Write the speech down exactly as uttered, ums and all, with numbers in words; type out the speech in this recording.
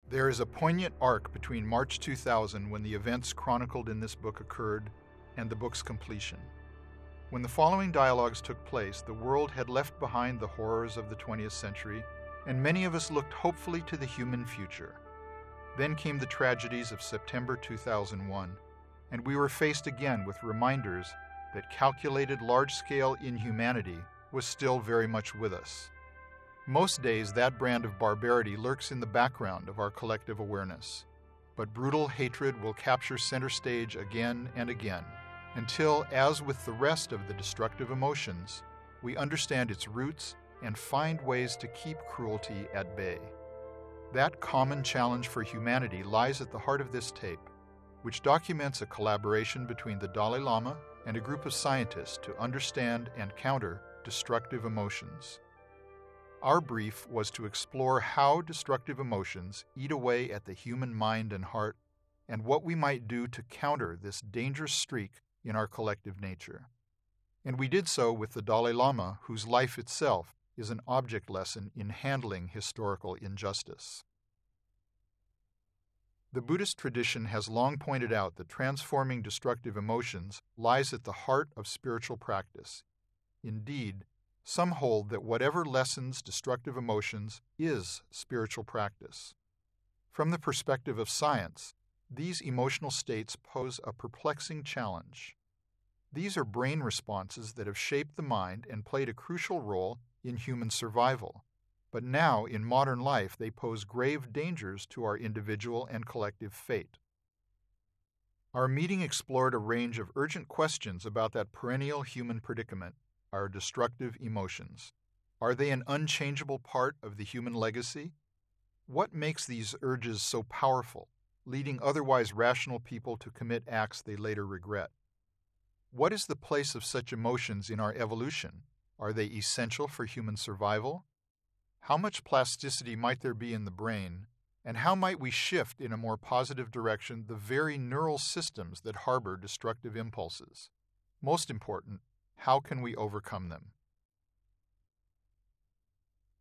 There is a poignant arc between March two thousand, when the events chronicled in this book occurred, and the book's completion. When the following dialogues took place, the world had left behind the horrors of the twentieth century, and many of us looked hopefully to the human future. Then came the tragedies of September two thousand one, and we were faced again with reminders that calculated large-scale inhumanity was still very much with us. Most days, that brand of barbarity lurks in the background of our collective awareness, but brutal hatred will capture center stage again and again, until, as with the rest of the destructive emotions, we understand its roots and find ways to keep cruelty at bay. That common challenge for humanity lies at the heart of this tape, which documents a collaboration between the Dalai Lama and a group of scientists to understand and counter destructive emotions. Our brief was to explore how destructive emotions eat away at the human mind and heart, and what we might do to counter this dangerous streak in our collective nature. And we did so with the Dalai Lama, whose life itself is an object lesson in handling historical injustice. The Buddhist tradition has long pointed out that transforming destructive emotions lies at the heart of spiritual practice. Indeed, some hold that whatever lessens destructive emotions is spiritual practice. From the perspective of science, these emotional states pose a perplexing challenge. These are brain responses that have shaped the mind and played a crucial role in human survival, but now in modern life they pose grave dangers to our individual and collective fate. Our meeting explored a range of urgent questions about that perennial human predicament, our destructive emotions. Are they an unchangeable part of the human legacy? What makes these urges so powerful, leading otherwise rational people to commit acts they later regret? What is the place of such emotions in our evolution? Are they essential for human survival? How much plasticity might there be in the brain, and how might we shift in a more positive direction the very neural systems that harbor destructive impulses? Most important, how can we overcome them?